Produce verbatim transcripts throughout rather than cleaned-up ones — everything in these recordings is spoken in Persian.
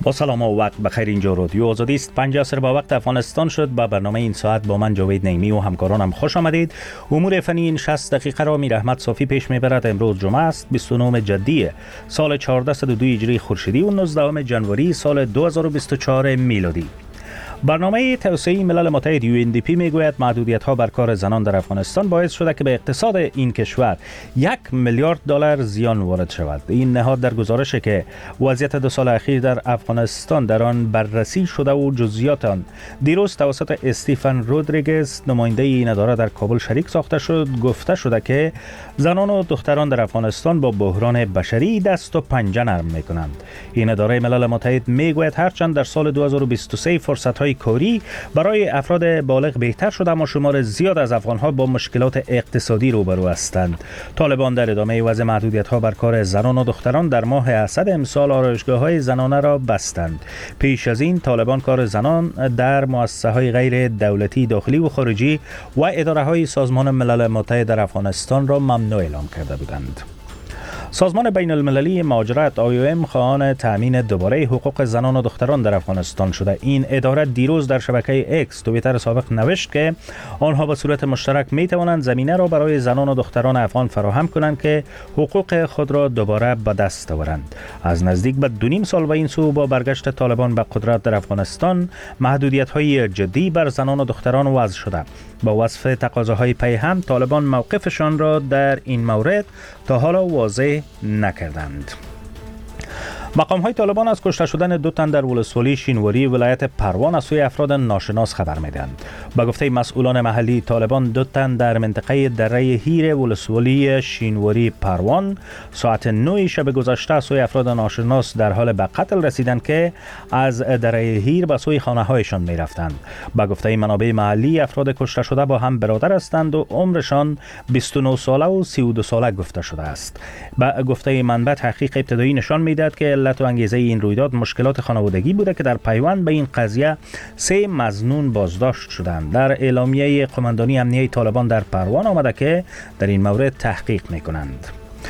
با سلام و وقت بخیر. اینجا رادیو آزادی است. پنج عصر با وقت افغانستان شد. با برنامه این ساعت با من جاوید نعیمی و همکارانم خوش آمدید. امور فنی این شصت دقیقه را میر احمد صافی پیش میبرد. امروز جمعه است، بیست و نهم جدی سال چهارصد و دو هجری خورشیدی و نوزدهم ژانویه سال دو هزار و بیست و چهار میلادی. برنامه توسعه ملل متحد یو ان دی پی میگوید محدودیت‌ها بر کار زنان در افغانستان باعث شده که به اقتصاد این کشور یک میلیارد دلار زیان وارد شود. این نهاد در گزارشی که وضعیت دو سال اخیر در افغانستان در آن بررسی شده و جزئیات آن دیروز توسط استیفن رودریگز نماینده این اداره در کابل شریک ساخته شد، گفته شده که زنان و دختران در افغانستان با بحران بشری دست و پنجه نرم میکنند. این اداره ملل متحد میگوید هرچند در سال دو هزار و بیست و سه فرصت‌های کاری برای افراد بالغ بهتر شده، اما شمار زیاد از افغان‌ها با مشکلات اقتصادی روبرو هستند. طالبان در ادامه وضع محدودیت‌ها بر کار زنان و دختران در ماه اسد امسال آرایشگاه‌های زنانه را بستند. پیش از این طالبان کار زنان در مؤسسه‌های غیر دولتی داخلی و خارجی و اداره‌های سازمان ملل متحد در افغانستان را ممنوع اعلام کرده بودند. سازمان بین المللی مهاجرت آی او ام خواهان تأمین دوباره حقوق زنان و دختران در افغانستان شده. این اداره دیروز در شبکه اکس توییتر سابق نوشت که آنها به صورت مشترک می توانند زمینه را برای زنان و دختران افغان فراهم کنند که حقوق خود را دوباره به دست آورند. از نزدیک به دو نیم سال و این سو با برگشت طالبان به قدرت در افغانستان محدودیت‌های جدی بر زنان و دختران وضع شده. با وصف تقاضاهای پی هم طالبان موقفشان را در این مورد تا حالا واضح نکردند. مقام های طالبان از کشته شدن دو تن در ولسوالی شینواری ولایت پروان از سوی افراد ناشناس خبر میدهند. به گفته مسئولان محلی طالبان دو تن در منطقه دره هیر ولسوالی شینواری پروان ساعت نه شب گذشته از سوی افراد ناشناس در حال به قتل رسیدند که از دره هیر به سوی خانه هایشان می رفتند. به گفته منابع محلی افراد کشته شده با هم برادر هستند و عمرشان بیست و نه ساله و سی و دو ساله گفته شده است. به گفته منبع تحقیق ابتدایی نشان میدهد که علت و انگیزه این رویداد مشکلات خانوادگی بوده که در پیوند به این قضیه سه مظنون بازداشت شدند. در اعلامیه قماندانی امنیه طالبان در پروان آمده که در این مورد تحقیق میکنند.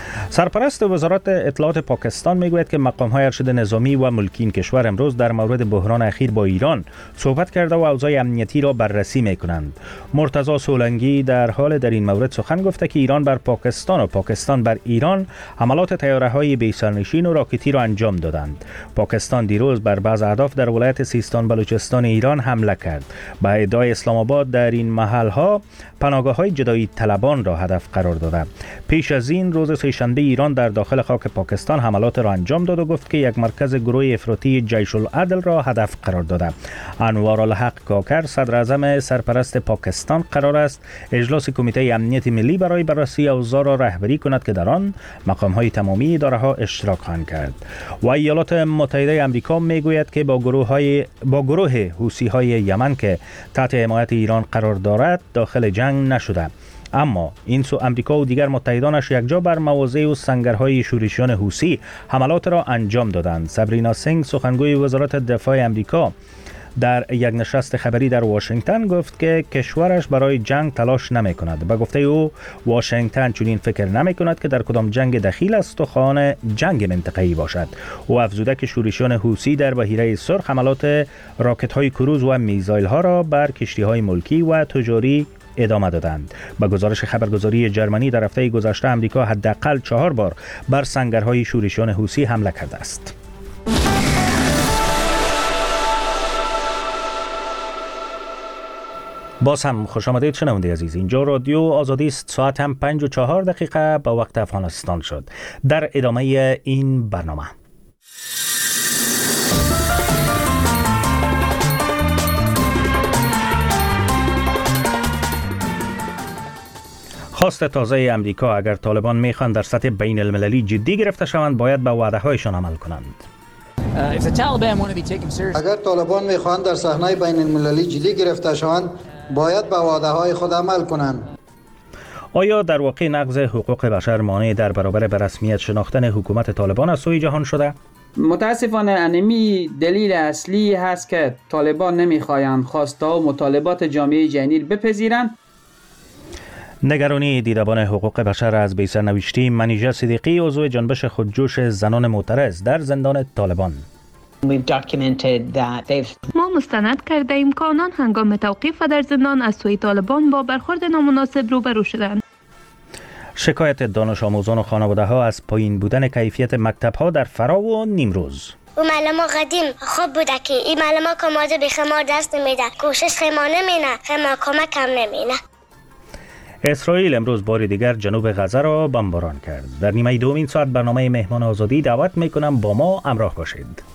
سرپرست وزارت اطلاعات پاکستان میگوید که مقام‌های ارشد نظامی و ملکی این کشور امروز در مورد بحران اخیر با ایران صحبت کرده و اوضاع امنیتی را بررسی میکنند. مرتضی سولنگی در حال در این مورد سخن گفته که ایران بر پاکستان و پاکستان بر ایران حملات طیاره‌های بی سرنشین و راکتی را انجام دادند. پاکستان دیروز بر بعض اهداف در ولایت سیستان بلوچستان ایران حمله کرد. با ادعای اسلام آباد در این محل‌ها پناهگاه‌های جدایی طلبان را هدف قرار داده. پیش از این روز سه‌شنبه ایران در داخل خاک پاکستان حملات را انجام داد و گفت که یک مرکز گروه افراطی جیش العدل را هدف قرار داده. انوارالحق کاکر صدر اعظم سرپرست پاکستان قرار است اجلاس کمیته امنیت ملی برای بررسی اوضاع را رهبری کند که در آن مقام‌های تمامی اداره‌ها اشتراک خواهند کرد. و ایالات متحده آمریکا میگوید که با گروه‌های با گروه حوثی‌های یمن که تحت حمایت ایران قرار دارد داخل جنگ نشده. اما این سو امریکا و دیگر متحدانش یکجا بر مواضع و سنگرهای شورشیان حوثی حملات را انجام دادند. سبرینا سینگ سخنگوی وزارت دفاع امریکا در یک نشست خبری در واشنگتن گفت که کشورش برای جنگ تلاش نمی کند. به گفته او واشنگتن چنین فکر نمی کند که در کدام جنگ دخیل است و خواهان جنگ منطقه‌ای باشد. او افزوده که شورشیان حوثی در بحیره سرخ حملات راکت‌های کروز و میزایل‌ها را بر کشتی‌های ملکی و تجاری ادامه دادند. با گزارش خبرگزاری جرمنی در هفته گذشته امریکا حداقل چهار بار بر سنگرهای شورشیان حوثی حمله کرده است. باز هم خوش آمدید شنونده عزیز. اینجا رادیو آزادی است. ساعت هم پنج و چهار دقیقه با وقت افغانستان شد. در ادامه این برنامه خواست تازه امریکا اگر طالبان میخوان در سطح بین المللی جدی گرفته شوند باید به وعده هایشان عمل کنند. اگر طالبان میخوان در صحنه بین المللی جدی گرفته شوند باید به وعده های خود عمل کنند. آیا در واقع نقض حقوق بشر مانع در برابر به رسمیت شناختن حکومت طالبان از سوی جهان شده؟ متاسفانه انمی دلیل اصلی هست که طالبان نمیخواهند خواسته و مطالبات جامعه جهانی بپذیرند. نگرانی دیدبان حقوق بشر از بی سرنوشتی منیژه صدیقی عضو جنبش خودجوش زنان معترض در زندان طالبان. ما مستند کرده ایم که آنان هنگام توقیف در زندان از سوی طالبان با برخورد نامناسب روبرو شدند. شکایت دانش آموزان و خانواده ها از پایین بودن کیفیت مکتب ها در فرا و نیمروز. و معلم قدیم خوب بوده که این معلم ها کماده به خمار دست نمیده، کوشش خما نمینه، خما کمک هم نمینه. اسرائیل امروز بار دیگر جنوب غزه را بمباران کرد. در نیمه دومین ساعت برنامه مهمان آزادی دعوت میکنم با ما همراه باشید.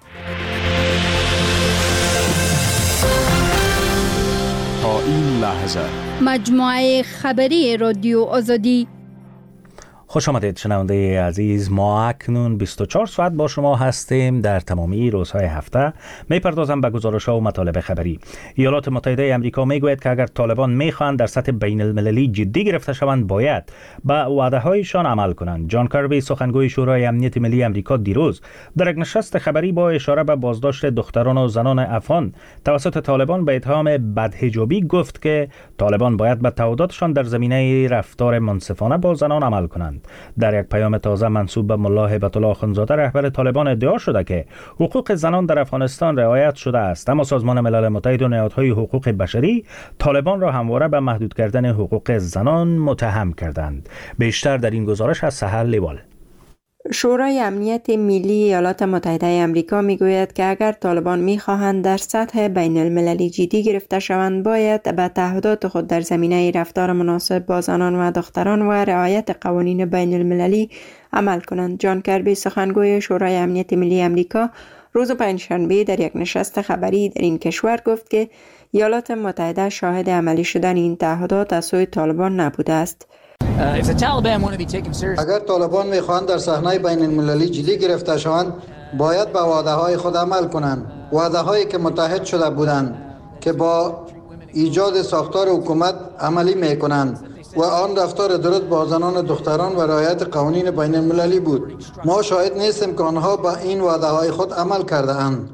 تا این لحظه مجموعه خبری رادیو آزادی. خوش آمدید شنونده عزیز. ما اکنون بیست و چهار ساعت با شما هستیم در تمامی روزهای هفته. میپردازم به گزارش‌ها و مطالب خبری. ایالات متحده آمریکا میگوید که اگر طالبان میخواهند در سطح بین المللی جدی گرفته شوند باید به وعده‌هایشان عمل کنند. جان کربی سخنگوی شورای امنیت ملی آمریکا دیروز در یک نشست خبری با اشاره به بازداشت دختران و زنان افغان توسط طالبان به اتهام بدحجابی گفت که طالبان باید به تعهداتشان در زمینه رفتار منصفانه با زنان عمل کنند. در یک پیام تازه منسوب به ملا هیبت الله اخندزاده رهبر طالبان ادعا شده که حقوق زنان در افغانستان رعایت شده است، اما سازمان ملل متحد و نهادهای حقوق بشری طالبان را همواره به محدود کردن حقوق زنان متهم کردند. بیشتر در این گزارش از سحر لیوال. شورای امنیت ملی ایالات متحده آمریکا میگوید که اگر طالبان میخواهند در سطح بین المللی جدی گرفته شوند باید به تعهدات خود در زمینه رفتار مناسب با زنان و دختران و رعایت قوانین بین المللی عمل کنند. جان کربی سخنگوی شورای امنیت ملی آمریکا روز پنجشنبه در یک نشست خبری در این کشور گفت که ایالات متحده شاهد عملی شدن این تعهدات از سوی طالبان نبوده است. اگر طالبان میخواهند در صحنه بین المللی جدی گرفته شوند باید به وعده های خود عمل کنند، وعده هایی که متحد شده بودند که با ایجاد ساختار حکومت عملی میکنند و آن رفتار درست با زنان و دختران و رعایت قوانین بین المللی بود. ما شاهد نیستیم که آنها با این وعده های خود عمل کرده اند.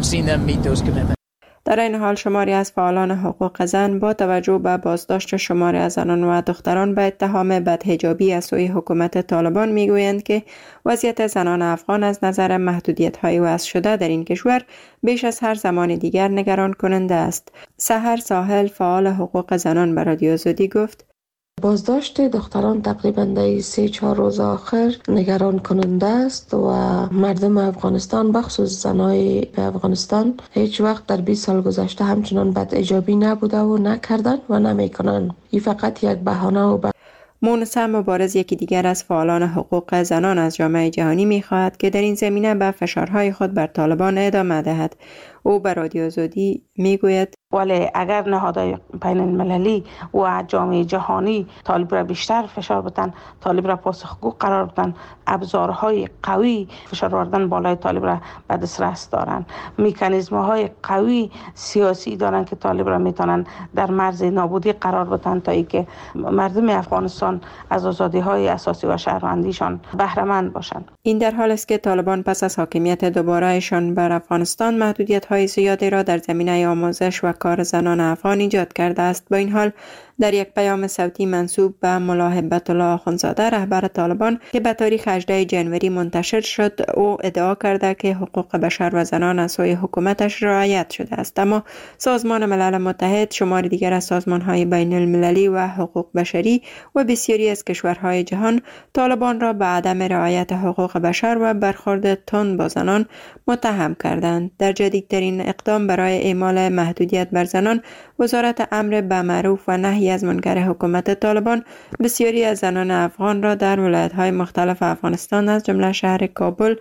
در این حال شماری از فعالان حقوق زن با توجه به بازداشت شماری از زنان و دختران به اتهام بدحجابی از سوی حکومت طالبان میگویند که وضعیت زنان افغان از نظر محدودیت‌های وضع شده در این کشور بیش از هر زمان دیگر نگران کننده است. سحر ساحل فعال حقوق زنان به رادیو آزادی گفت: بازداشت دختران تقریبا در سه چهار روز آخر نگران کننده است و مردم افغانستان بخصوص زنای افغانستان هیچ وقت در بیست سال گذشته همچنان بدحجابی نبوده و نکردن و نمیکنن. این فقط یک بهانه و ب... مونسا مبارز یکی دیگر از فعالان حقوق زنان از جامعه جهانی می‌خواهد که در این زمینه به فشارهای خود بر طالبان ادامه دهد. او به رادیو آزادی میگوید: ولی اگر نهادهای بین المللی و جامعه جهانی طالب را بیشتر فشار بدن، طالب را پاسخگو قرار بدن، ابزارهای قوی فشار آوردن بالای طالب را به دسترس دارند، مکانیزم‌های قوی سیاسی دارند که طالب را میتونن در مرز نابودی قرار بدن تا اینکه مردم افغانستان از آزادی‌های اساسی و شهروندیشان بهره مند باشند. این در حالی است که طالبان پس از حاکمیت دوباره‌شان بر افغانستان محدودیت‌های زیادی را در زمینه آموزش و کار زنان افغان ایجاد کرده است. با این حال در یک پیام صوتی منسوب به ملا هیبت الله اخندزاده رهبر طالبان که به تاریخ هجدهم ژانویه منتشر شد، او ادعا کرده که حقوق بشر و زنان از سوی حکومتش رعایت شده است، اما سازمان ملل متحد، شماری دیگر از سازمان‌های بین المللی و حقوق بشری و بسیاری از کشورهای جهان طالبان را به عدم رعایت حقوق بشر و برخورد تند با زنان متهم کردند. در جدیدترین اقدام برای اعمال محدودیت بر زنان، وزارت امر به معروف و نهی از منکر حکومت طالبان بسیاری از زنان افغان را در ولایت‌های مختلف افغانستان از جمله شهر کابل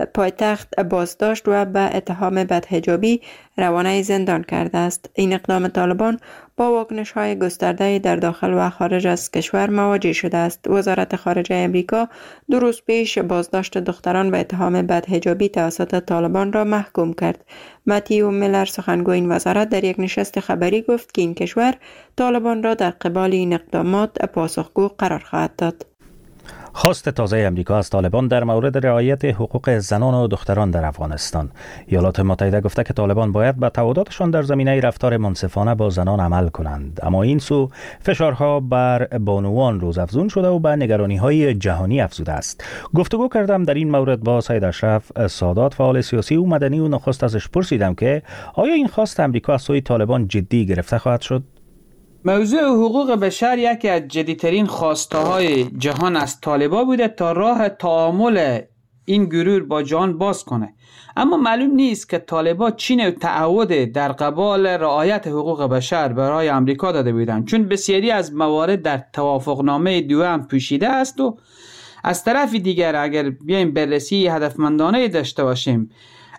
پایتخت بازداشت و به اتهام بدحجابی روانه زندان کرده است. این اقدام طالبان با واکنش‌های گسترده در داخل و خارج از کشور مواجه شده است. وزارت خارجه آمریکا دو روز پیش بازداشت دختران به اتهام بدحجابی توسط طالبان را محکوم کرد. متیو میلر سخنگوی این وزارت در یک نشست خبری گفت که این کشور طالبان را در قبال این اقدامات پاسخگو قرار خواهد داد. خواست تازه امریکا از طالبان در مورد رعایت حقوق زنان و دختران در افغانستان. ایالات متحده گفته که طالبان باید به تعهداتشان در زمینه رفتار منصفانه با زنان عمل کنند، اما این سو فشارها بر بانوان روزافزون شده و به نگرانی‌های جهانی افزوده است. گفتگو کردم در این مورد با سید اشرف سادات، فعال سیاسی و مدنی، و نخست ازش پرسیدم که آیا این خواست امریکا از سوی طالبان جدی گرفته خواهد شد؟ موضوع حقوق بشر یکی از جدیترین خواسته های جهان از طالبان بوده تا راه تعامل این گروه با جهان باز کنه، اما معلوم نیست که طالبان چی نوع تعهد در قبال رعایت حقوق بشر برای امریکا داده بودند، چون بسیاری از موارد در توافقنامه دوم پوشیده است. و از طرف دیگر اگر بیایم بررسی هدفمندانه داشته باشیم،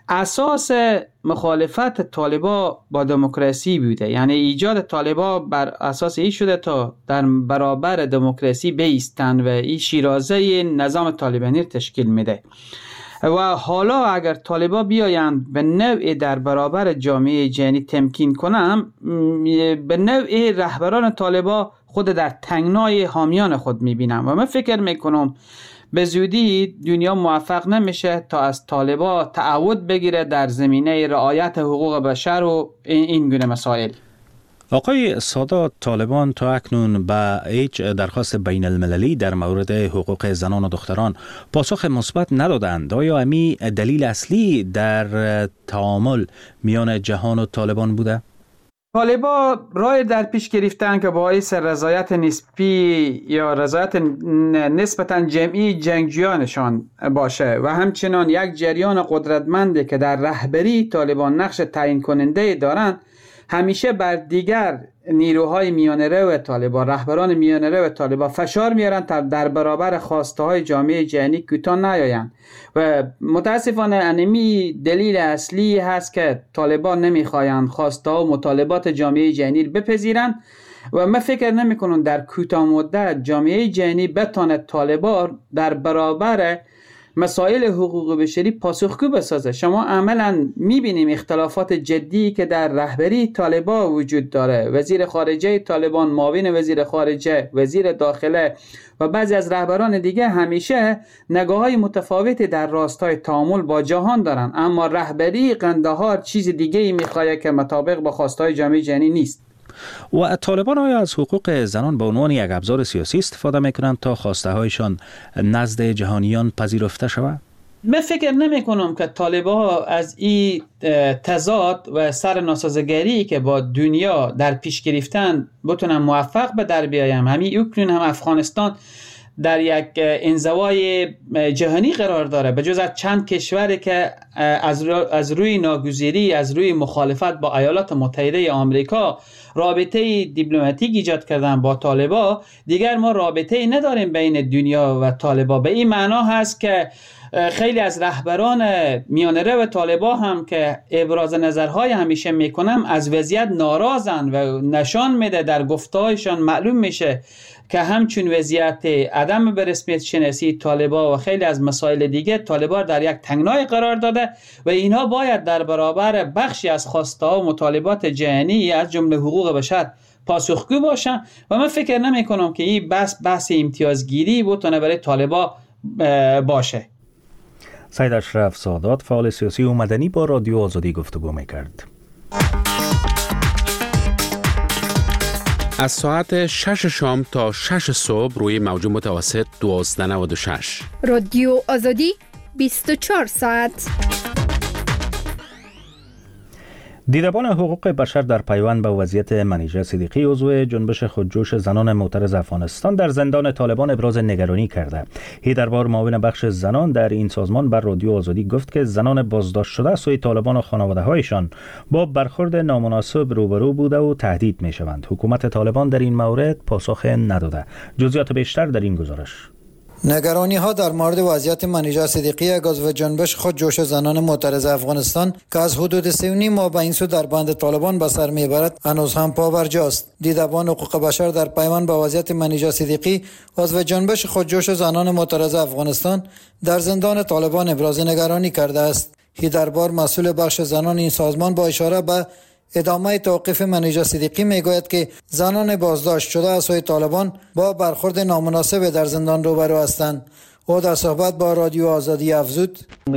اساس مخالفت طالبان با دموکراسی بوده، یعنی ایجاد طالبان بر اساس این شده تا در برابر دموکراسی بایستند و این شیرازه نظام طالبانی تشکیل میده. و حالا اگر طالبان بیایند به نوع در برابر جامعه جهانی تمکین کنند، به نوع رهبران طالبان خود در تنگنای حامیان خود میبینم و من فکر میکنم به زودی دنیا موفق نمیشه تا از طالبان تعهد بگیره در زمینه رعایت حقوق بشر و این گونه مسائل. آقای سادات، طالبان تا اکنون به هیچ درخواست بین المللی در مورد حقوق زنان و دختران پاسخ مثبت ندادند. آیا امی دلیل اصلی در تعامل میان جهان و طالبان بوده؟ طالبان رای در پیش گرفتن که باعث رضایت نسبی یا رضایت نسبتا جمعی جنگجویانشان باشه و همچنان یک جریان قدرتمندی که در رهبری طالبان نقش تعیین کننده دارند همیشه بر دیگر نیروهای میانه رو طالبان، رهبران میانه رو طالبان فشار میارن تا در برابر خواسته های جامعه جهانی کوتاه نیایند و متاسفانه انمی دلیل اصلی هست که طالبان نمیخواین خواسته ها و مطالبات جامعه جهانی رو بپذیرن و من فکر نمی کنم در کوتاه مدت جامعه جهانی بتونه طالبان در برابر مسائل حقوق بشری پاسخگو بسازه. شما عملا میبینیم اختلافات جدی که در رهبری طالبان وجود داره، وزیر خارجه طالبان، معاون وزیر خارجه، وزیر داخله و بعضی از رهبران دیگه همیشه نگاه‌های متفاوتی در راستای تعامل با جهان دارن، اما رهبری قندهار چیز دیگه ای میخواد که مطابق با خواستهای جامعه جهانی نیست. و طالبان آیا از حقوق زنان به عنوان یک ابزار سیاسی استفاده میکنند تا خواسته هایشان نزد جهانیان پذیرفته شود؟ من فکر نمی کنم که طالبان از این تضاد و سر ناسازگری که با دنیا در پیش گرفتن بتونن موفق به در بیایم. همین اوکراین هم افغانستان در یک انزوای جهانی قرار داره، به جز از چند کشوری که از, رو از روی ناگزیری، از روی مخالفت با ایالات متحده آمریکا رابطه دیپلماتیک ایجاد کردن با طالبان، دیگر ما رابطه نداریم بین دنیا و طالبان. به این معنا هست که خیلی از رهبران میانه رو طالبان هم که ابراز نظرهای همیشه میکنم از وضعیت ناراضن و نشان میده، در گفتهایشان معلوم میشه که همچون وضعیت عدم به رسمیت شناسی طالبان و خیلی از مسائل دیگه طالبان در یک تنگنای قرار داده و اینها باید در برابر بخشی از خواسته ها و مطالبات جهانی از جمله حقوق بشر پاسخگو باشن و من فکر نمی کنم که این بحث بحث امتیازگیری بتونه برای طالبان باشه. سید اشرف سادات، فعال سیاسی و مدنی، با رادیو آزادی گفتگو میکرد. از ساعت شش شام تا شش صبح روی موج متوسط دوازده نود و شش. رادیو آزادی بیست و چهار ساعت. دیدبان حقوق بشر در پیوند به وضعیت منیژه صدیقی، عضو جنبش خودجوش زنان معترض افغانستان، در زندان طالبان ابراز نگرانی کرده. هیدربار، معاون بخش زنان در این سازمان، بر رادیو آزادی گفت که زنان بازداشت شده سوی طالبان و خانواده‌هایشان با برخورد نامناسب روبرو بوده و تهدید می‌شوند. حکومت طالبان در این مورد پاسخ نداده. جزئیات بیشتر در این گزارش. نگرانی ها در مورد وضعیت منیژه صدیقی، یک عضو جنبش خودجوش زنان معترض افغانستان که از حدود سه و نیم ماه به این سو در بند طالبان به سر میبرد، هنوز هم پابرجاست. دیدبان حقوق بشر در پیوند با وضعیت منیژه صدیقی، عضو جنبش خودجوش زنان معترض افغانستان، در زندان طالبان ابراز نگرانی کرده است. هیدربار، مسئول بخش زنان این سازمان، با اشاره به ادامه توقیف منیژه صدیقی میگوید که زنان بازداشت شده از سوی طالبان با برخورد نامناسب در زندان روبرو هستند. او در صحبت با رادیو آزادی افزود: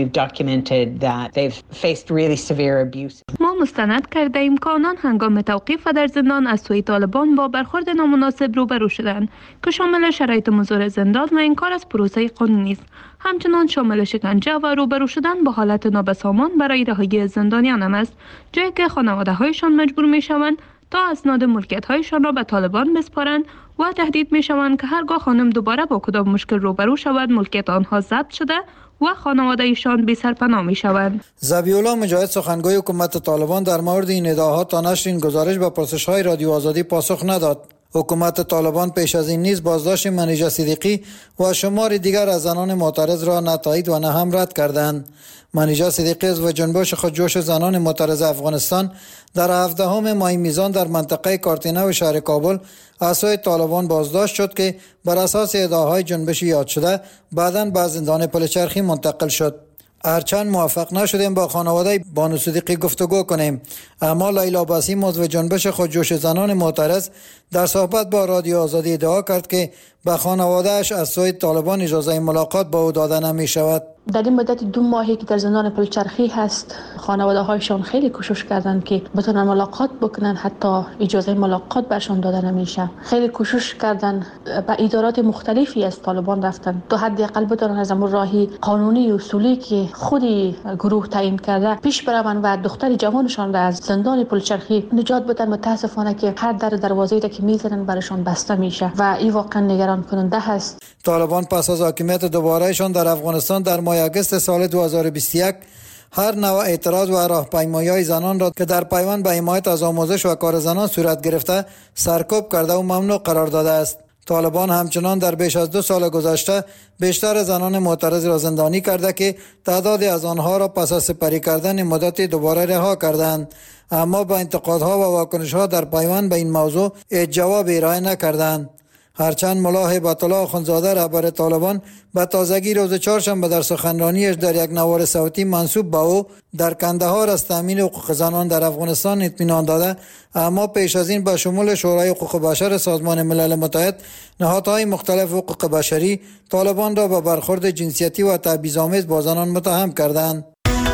ما مستند کرده ایم که آنان هنگام توقیف در زندان از سوی طالبان با برخورد نامناسب روبرو شدند که شامل شرایط مزور زندان و انکار از پروسه قانونی است. همچنان شامل شکنجه و روبرو شدن با حالت نابسامان برای رهایی زندانیان هم است، جایی که خانواده هایشان مجبور می شوند تا اسناد ملکیت هایشان را به طالبان بسپارند و تهدید می شوند که هرگاه خانم دوباره با کدام مشکل روبرو شود ملکیت آنها ضبط شده و خانواده ایشان بی سرپناه می شوند. ذبیحالله مجاهد سخنگوی حکومت طالبان در مورد این ادعاها تا نشر این گزارش به پرسش های رادیو آزادی پاسخ نداد. حکومت طالبان پیش از این نیز بازداشت منیژه صدیقی و شمار دیگر از زنان معترض را نه تایید و نه هم رد کردند. منیژه صدیقی و جنبش خودجوش زنان معترض افغانستان در هفدهم ماه میزان در منطقه کارتینه و شهر کابل از سوی طالبان بازداشت شد که بر اساس ادعاهای جنبش یاد شده بعداً به زندان پلچرخی منتقل شد. هرچند موفق نشدیم با خانواده بانو صدیقی گفتگو کنیم، اما لیلا بسیم عضو جنبش خودجوش زنان معترض در صحبت با رادیو آزادی ادعا کرد که به خانواده‌اش از سوی طالبان اجازه ملاقات با او داده نمی شود. در این مدت دو ماهی که در زندان پلچرخی هست، خانواده هایشان خیلی کوشش کردن که بتونن ملاقات بکنن، حتی اجازه ملاقات برشان داده نمیشه. خیلی کوشش کردن، به ادارات مختلفی از طالبان رفتن تا حداقل بتونن از امور راهی قانونی و اصولی که خودی گروه تعیین کرده پیش برون و دختر جوانشان را از زندان پلچرخی نجات بدن. متاسفانه که هر در دروازه‌ای که میزنن برشان بسته میشه و این واقعا نگران کننده هست. طالبان پس از حاکمیت دوبارهشان در افغانستان در ماه اگست سال دو هزار و بیست و یک هر نوع اعتراض و راهپیمایی‌های زنان را که در پیوند به حمایت از آموزش و کار زنان صورت گرفته سرکوب کرده و ممنوع قرار داده است. طالبان همچنان در بیش از دو سال گذشته بیشتر زنان معترض را زندانی کرده که تعدادی از آنها را پس از سپری کردن مدت دوباره رها کردند، اما با انتقادها و واکنش‌ها در پیوند به این موضوع جواب ارائه نکردند. هرچند ملا هیبت الله اخندزاده رهبر طالبان به تازگی روز چهارشنبه در سخنرانیش در یک نوار صوتی منسوب به او در کندهار از تامین حقوق زنان در افغانستان اطمینان داده، اما پیش از این به شمول شورای حقوق بشر سازمان ملل متحد، نهادهای مختلف حقوق بشری طالبان را به برخورد جنسیتی و تبعیض‌آمیز با زنان متهم کردند.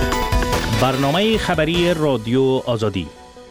برنامه خبری رادیو آزادی.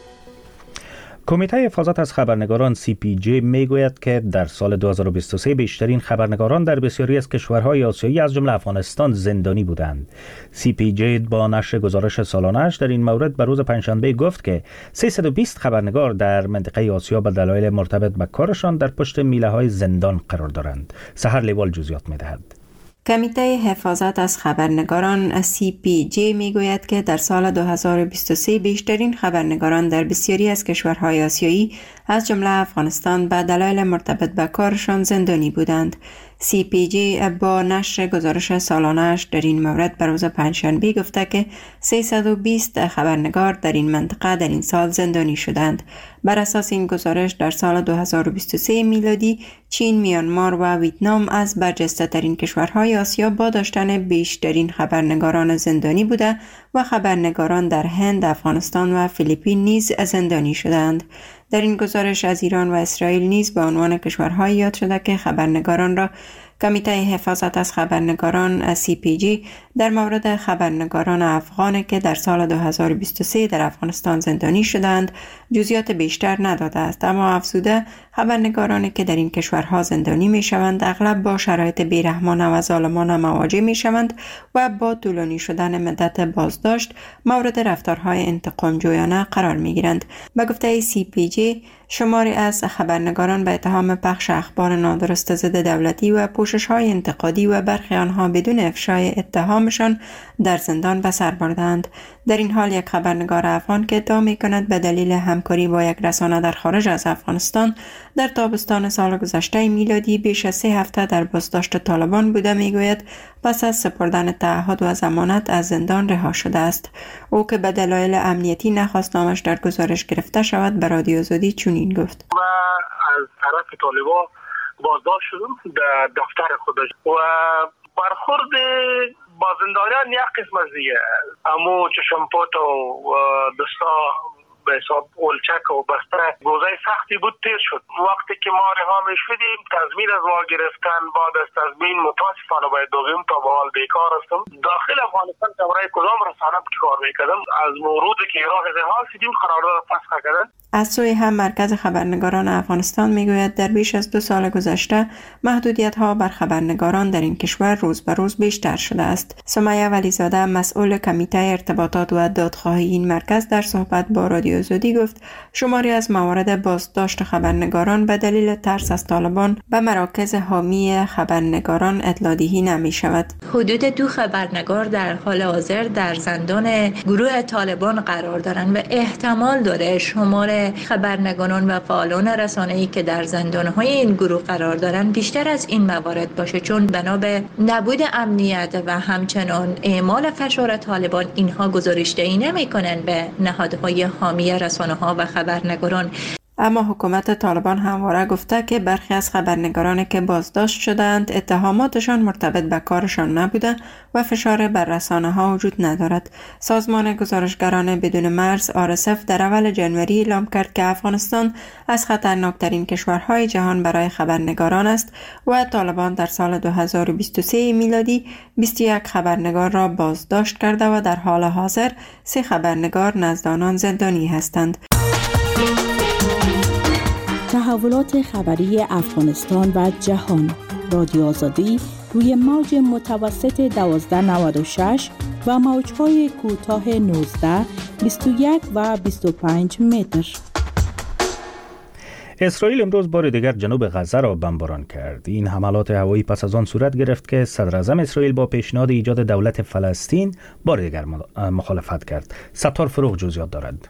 کمیته حفاظت از خبرنگاران سی پی جی میگوید که در سال دو هزار و بیست و سه بیشترین خبرنگاران در بسیاری از کشورهای آسیایی از جمله افغانستان زندانی بودند. سی پی جی با نشر گزارش سالانه‌اش در این مورد به روز پنجشنبه گفت که سیصد و بیست خبرنگار در منطقه آسیا به دلایل مرتبط به کارشان در پشت میله‌های زندان قرار دارند. سحر لیوال جزئیات می‌دهد. کمیته حفاظت از خبرنگاران سی پی جی میگوید که در سال دو هزار و بیست و سه بیشترین خبرنگاران در بسیاری از کشورهای آسیایی از جمله افغانستان به دلایل مرتبط به کارشان زندانی بودند. سی پی جی با نشر گزارش سالانه‌اش در این مورد به روز پنجشنبه گفته که سیصد و بیست خبرنگار در این منطقه در این سال زندانی شدند. بر اساس این گزارش در سال دو هزار و بیست و سه میلادی چین، میانمار و ویتنام از برجسته ترین کشورهای آسیا با داشتن بیشترین خبرنگاران زندانی بوده و خبرنگاران در هند، افغانستان و فیلیپین نیز زندانی شدند. در این گزارش از ایران و اسرائیل نیز به عنوان کشورهایی یاد شده که خبرنگاران را کمیته حفاظت از خبرنگاران سی پی جی در مورد خبرنگاران افغان که در سال دو هزار و بیست و سه در افغانستان زندانی شدند جزئیات بیشتر نداده است، اما افزوده خبرنگارانی که در این کشورها زندانی می شوند اغلب با شرایط بیرحمانه و ظالمانه مواجه می شوند و با طولانی شدن مدت بازداشت مورد رفتارهای انتقام جویانه قرار می گیرند. به گفته سی پی جی شماری از خبرنگاران به اتهام پخش اخبار نادرست ضد دولتی و پوشش‌های انتقادی و برخی آنها بدون افشای اتهامشان در زندان به سر بردند. در این حال یک خبرنگار افغان که ادعا می‌کند به دلیل همکاری با یک رسانه در خارج از افغانستان در تابستان سال گذشته میلادی بیش از سه هفته در بازداشت طالبان بوده میگوید پس از سپردن تعهد و ضمانت از زندان رها شده است. او که به دلایل امنیتی نخواست نامش در گزارش گرفته شود به رادیو آزادی چنین گفت: و از طرف طالبان بازداشت شدم در دفتر خودش و برخورد با زندانیان یک قسم از دیگه امو چشمپوت و دستا به حساب اولچک و بستر گوزه سختی بود تیر شد. وقتی که ما رها می شدیم تضمین از ما گرفتن، بعد از تضمین متاسفانه باید بگویم تا به حال بیکار هستم. داخل افغانستان که برای کدام رسانه که کار میکردم از موروثی که راه رها شدیم قرارداد فسخ کردن. از سوی هم مرکز خبرنگاران افغانستان میگوید در بیش از دو سال گذشته محدودیت ها بر خبرنگاران در این کشور روز به روز بیشتر شده است. سمیه ولیزاده مسئول کمیته ارتباطات و دادخواهی این مرکز در صحبت با رادیو آزادی گفت شماری از موارد بازداشت خبرنگاران به دلیل ترس از طالبان به مراکز حامی خبرنگاران اطلاع دهی نمی شود. حدود دو خبرنگار در حال حاضر در زندان گروه طالبان قرار دارند و احتمال داره شمار خبرنگاران و فعالان رسانه‌ای که در زندان‌های این گروه قرار دارند بیشتر از این موارد باشه، چون بنا به نبود امنیت و همچنان اعمال فشار طالبان اینها گزارش دهی نمی‌کنند به نهادهای حامی رسانه‌ها و خبرنگاران. اما حکومت طالبان همواره گفته که برخی از خبرنگارانی که بازداشت شدند اتهاماتشان مرتبط به کارشان نبوده و فشار بر رسانه‌ها وجود ندارد. سازمان گزارشگران بدون مرز آر اس اف در اول جنوری اعلام کرد که افغانستان از خطرناکترین کشورهای جهان برای خبرنگاران است و طالبان در سال دو هزار و بیست و سه میلادی بیست و یک خبرنگار را بازداشت کرده و در حال حاضر سه خبرنگار نزد آنان زندانی هستند. تحولات خبری افغانستان و جهان. رادیو آزادی روی موج متوسط دوازده نود و شش و موج‌های کوتاه نوزده، بیست و یک و بیست و پنج متر. اسرائیل امروز بار دیگر جنوب غزه را بمباران کرد. این حملات هوایی پس از آن صورت گرفت که صدر اعظم اسرائیل با پیشنهاد ایجاد دولت فلسطین بار دیگر مخالفت کرد. ستار فروغ جزئیات دارد.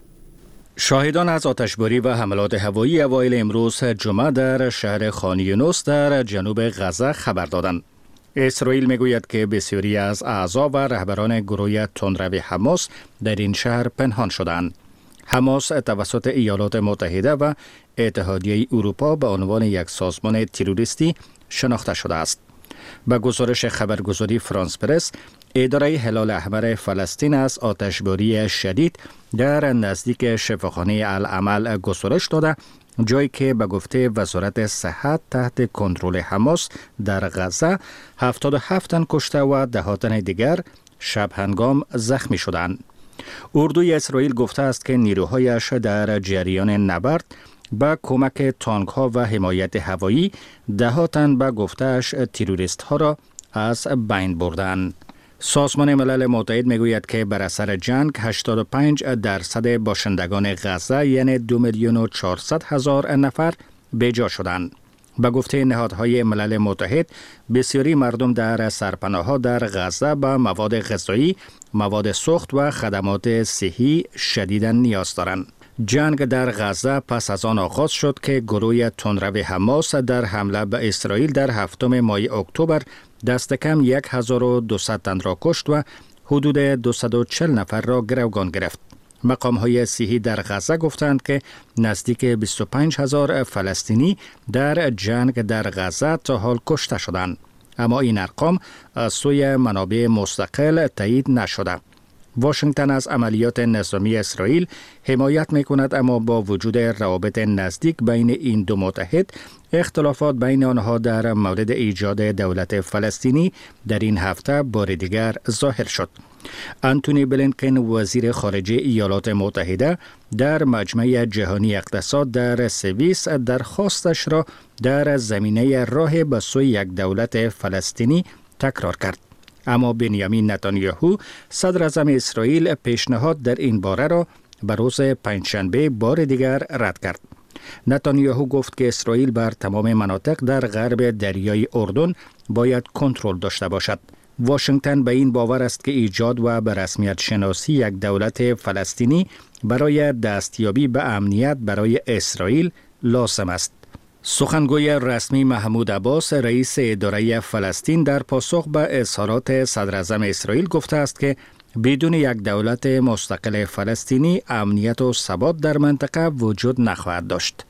شاهدان از آتشباری و حملات هوایی اوایل امروز جمعه در شهر خان یونس در جنوب غزه خبر دادند. اسرائیل میگوید که بسیاری از اعضا و رهبران گروه تندرو حماس در این شهر پنهان شدند. حماس توسط ایالات متحده و اتحادیه اروپا به عنوان یک سازمان تروریستی شناخته شده است. به گزارش خبرگزاری فرانس پرس، اداره هلال احمر فلسطین از آتشباری شدید در نزدیک شفاخانه العمل گزارش داده، جایی که به گفته وزارت صحت تحت کنترل حماس در غزه هفتاد و هفت تن کشته و ده تن دیگر شب هنگام زخمی شدند. اردوی اسرائیل گفته است که نیروهایش در جریان نبرد با کمک تانک ها و حمایت هوایی ده تن به گفتهش تروریست ها را از بین بردند. سازمان ملل متحد میگوید که بر اثر جنگ هشتاد و پنج درصد باشندگان غزه یعنی دو میلیون و چهارصد هزار نفر بیجا شدند. به گفته نهادهای ملل متحد بسیاری مردم در سرپناه‌ها در غزه به مواد غذایی، مواد سوخت و خدمات صحی شدیداً نیاز دارند. جنگ در غزه پس از آن آغاز شد که گروه تندرو حماس در حمله به اسرائیل در هفتم ماه اکتبر دست کم هزار و دویست تن را کشت و حدود دویست و چهل نفر را گروگان گرفت. مقام‌های صحی در غزه گفتند که نزدیک بیست و پنج هزار فلسطینی در جنگ در غزه تا حال کشته شدند، اما این ارقام از سوی منابع مستقل تایید نشده. واشنگتن از عملیات نظامی اسرائیل حمایت می‌کند، اما با وجود روابط نزدیک بین این دو متحد، اختلافات بین آنها در مورد ایجاد دولت فلسطینی در این هفته بار دیگر ظاهر شد. آنتونی بلینکن وزیر خارجه ایالات متحده در مجمع جهانی اقتصاد در سوئیس درخواستش را در زمینه راه به سوی یک دولت فلسطینی تکرار کرد. اما بنیامین نتانیاهو صدر اعظم اسرائیل پیشنهاد در این باره را به روز پنجشنبه بار دیگر رد کرد. نتانیاهو گفت که اسرائیل بر تمام مناطق در غرب دریای اردن باید کنترل داشته باشد. واشنگتن به این باور است که ایجاد و به رسمیت شناسی یک دولت فلسطینی برای دستیابی به امنیت برای اسرائیل لازم است. سخنگوی رسمی محمود عباس رئیس اداره فلسطین در پاسخ به اظهارات صدر اعظم اسرائیل گفته است که بدون یک دولت مستقل فلسطینی امنیت و ثبات در منطقه وجود نخواهد داشت.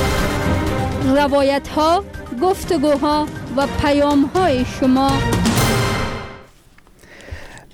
روایت ها، گفتگوها و پیام های شما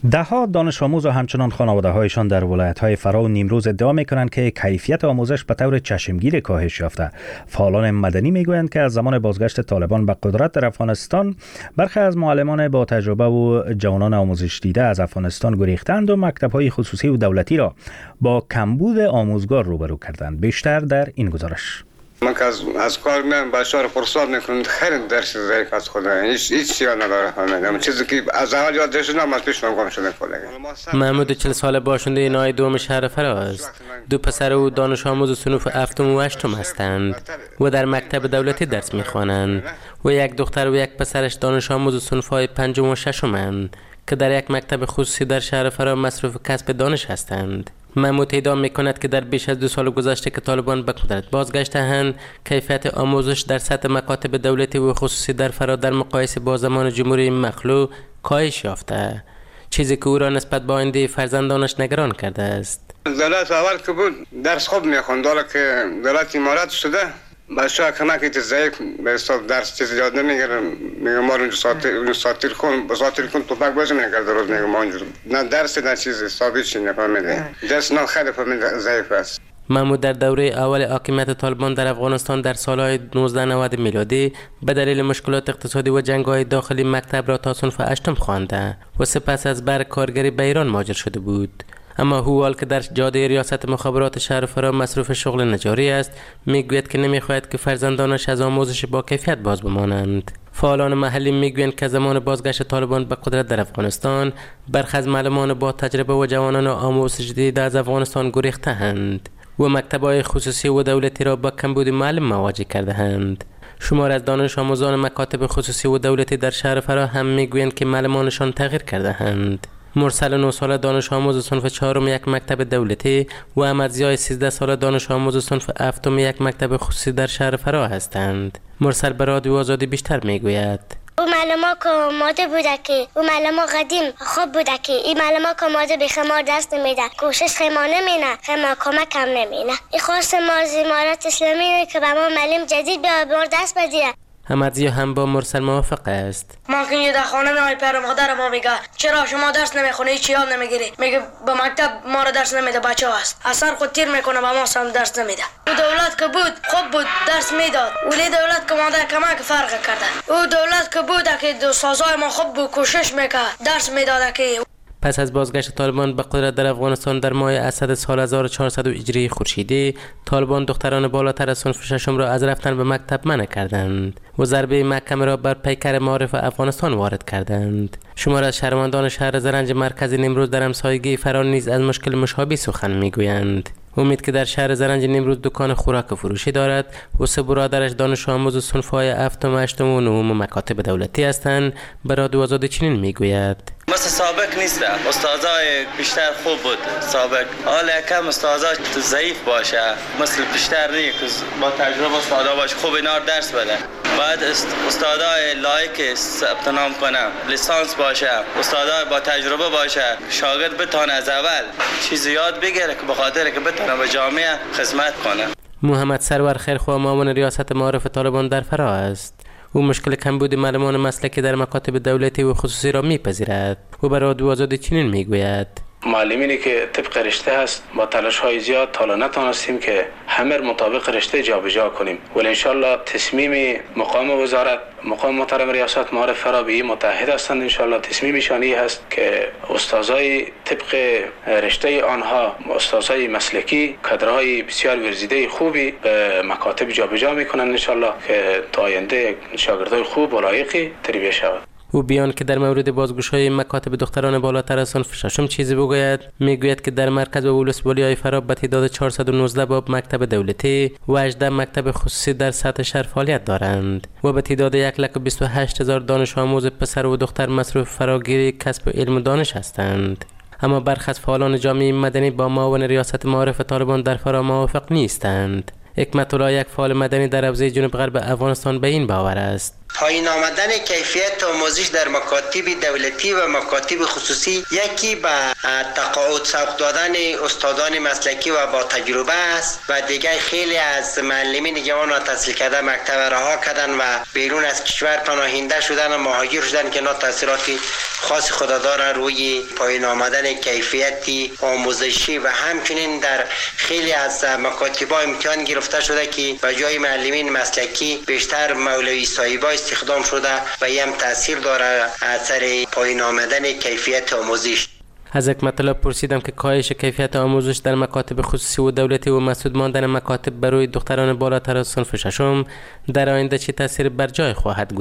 دهها دانش آموز و همچنان خانواده هایشان در ولایت های فرا و نیمروز ادعا می کنند که کیفیت آموزش به طور چشمگیر کاهش یافته. فعالان مدنی می گویند که از زمان بازگشت طالبان به قدرت در افغانستان برخی از معلمان با تجربه و جوانان آموزش دیده از افغانستان گریختند و مکتب های خصوصی و دولتی را با کمبود آموزگار روبرو کردند. بیشتر در این گزارش. من که از, از کار میام بچه‌ها رو فرصت میکنم خیلی درس ضعیف از خدا هیچ هیچ چیزی نداره فهمیدم چیزی که از اول یاد داشتم از پیش گم شده کلا. محمود چهل ساله باشنده نای دوم شهر فراز، دو پسر او دانش آموز صنف هفتم و هشتم هستند و در مکتب دولتی درس میخوانند و یک دختر و یک پسرش دانش آموز صنف های پنجم و ششمند که در یک مکتب خصوصی در شهر فراز مصروف کسب دانش هستند. محمود ادعا میکند که در بیش از دو سال گذشته که طالبان به قدرت بازگشته‌اند، کیفیت آموزش در سطح مکاتب دولتی و خصوصی در فرا در مقایسه با زمان جمهوری مخلوع کاهش یافته، چیزی که او را نسبت به آینده فرزندانش نگران کرده است. دولت اول که بود درس خوب میخوند، حالا که دولت امارات شده بچه‌ها کمکی ضعیف به حساب درس چیز یاد نمیگیرن، میگم ما اونجا ساعت ساعتی کن ساعتی کن توپک بازی میکرد روز، میگم ما اونجا نه درس نه چیزی ثابت چی نفهمیده، درس نه خیلی فهمیده ضعیف است. محمود در دوره اول حاکمیت طالبان در افغانستان در سالهای نوزده نود میلادی به دلیل مشکلات اقتصادی و جنگ‌های داخلی مکتب را تا صنف هشتم خوانده و سپس از بر کارگری به ایران مهاجر شده بود. اما هوال که در جاده ریاست مخابرات شهر فرا مصروف شغل نجاری است، میگوید که نمیخواهد که فرزندانش از آموزش با کیفیت باز بمانند. فعالان محلی میگویند که زمان بازگشت طالبان به قدرت در افغانستان برخی از معلمان با تجربه و جوانان آموزش دیده از افغانستان گریخته‌اند و مکتب‌های خصوصی و دولتی را با کمبود معلم مواجه کرده‌اند. شمار از دانش آموزان مکاتب خصوصی و دولتی در شهر فرا هم میگویند که معلمانشان تغییر کرده‌اند. مرسل نه ساله دانش آموز صنف چهارم یک مکتب دولتی و احمد ضیای سیزده ساله دانش آموز صنف هفتم یک مکتب خصوصی در شهر فرا هستند. مرسل به رادیو آزادی بیشتر میگوید. او معلم که آماده بوده که او معلم قدیم خوب بوده که این معلم که آماده به خمار دست نمیده، کوشش خما نمینه، خما کمک هم نمینه. این خواست ما از امارت اسلامی که به ما معلم جدید به ما دست بدیه. حمدی هم با مرسل موافق است. ما که یه در خانه میای پر مادر ما میگه چرا شما درس نمیخونی، هیچ یاد نمیگیری، میگه به مکتب ما رو درس نمیده، بچه هست اثر خود تیر میکنه به ما هم درس نمیده. او دولت که بود خوب بود درس میداد، ولی دولت که ماده کمک فرق کرده. او دولت که بود که استادای ما خوب بود کوشش میکرد درس میداد. که پس از بازگشت طالبان به قدرت در افغانستان در ماه اسد سال هزار و چهارصد هجری خورشیدی، طالبان دختران بالاتر از صنف ششم را از رفتن به مکتب منع کردند و ضربه محکمه را بر پیکر معارف افغانستان وارد کردند. شمار از شهروندان شهر زرنج مرکزی نیمروز در همسایگی فرا نیز از مشکل مشابه سخن میگویند. امید که در شهر زرنج نیمروز دکان خوراک فروشی دارد و سه برادرش دانش آموز صنف‌های هفتم، هشتم و نهم مکاتب دولتی هستند، به رادیو آزادی چنین میگوید. مثل سابق نیست، استادای بیشتر خوب بود سابق، حالا کم استادای ضعیف باشه، مثل بیشتر نیست که با تجربه استادا باشه خوب اینا درس بده. بعد استادای لایق ثبت نام کنه، لیسانس باشه، استادای با تجربه باشه، شاگرد بتونه از اول چیز یاد بگیره که به خاطر که بتونه به جامعه خدمت کنه. محمد سرور خیرخواه معاون ریاست معارف طالبان در فرا است. او مشکل کمبود معلمان مسلکی در مکاتب دولتی و خصوصی را میپذیرد و به رادیو آزادی چنین میگوید. معلمینی که طبق رشته هست با تلاش های زیاد تا نتونستیم که همه مطابق رشته جابجا کنیم، ولی انشالله تصمیم مقام وزارت، مقام محترم ریاست معارف فرا به متحد هستند. انشالله تصمیمشان این هست که استادای طبق رشته آنها، استادای مسلکی، کادرهای بسیار ورزیده خوبی به مکاتب جابجا میکنند انشالله که تا آینده شاگردای خوب و لایقی تربیت شود. او بیان که در مورد بازگشایی مکاتب دختران بالاتر از صنف ششم چیزی بگوید، میگوید که در مرکز و ولسوالی‌های فرا به تعداد چهارصد و نوزده باب مکتب دولتی و هجده مکتب خصوصی در سطح شهر فعالیت دارند و به تعداد یک لک و بیست و هشت هزار دانش آموز پسر و دختر مصروف فراگیری کسب علم و دانش هستند. اما برخی از فعالان جامعه مدنی با معاون ریاست معارف طالبان در فرا موافق نیستند. حکمت الله یک فعال مدنی در حوزه جنوب غرب افغانستان به این باور است. پایین آمدن کیفیت آموزش در مکاتب دولتی و مکاتب خصوصی یکی به تقاعد سوق دادن استادان مسلکی و با تجربه است و دیگر خیلی از معلمین جوان را تحصیل کرده مکتب رها کردن و بیرون از کشور پناهنده شدن و مهاجر شدن که اینا تاثیرات خاص خود داره روی پایین آمدن کیفیت آموزشی و همچنین در خیلی از مکاتب امتحان گرفته شده که به جای معلمین مسلکی بیشتر مولوی صاحبا استخدام شده و این هم تاثیر داره اثر پایین آمدن کیفیت آموزش. از یک مطلب پرسیدم که کاهش کیفیت آموزش در مکاتب خصوصی و دولتی و مسدود ماندن مکاتب برای دختران بالاتر از صنف ششم در آینده چه تاثیر بر جای خواهد گذاشت؟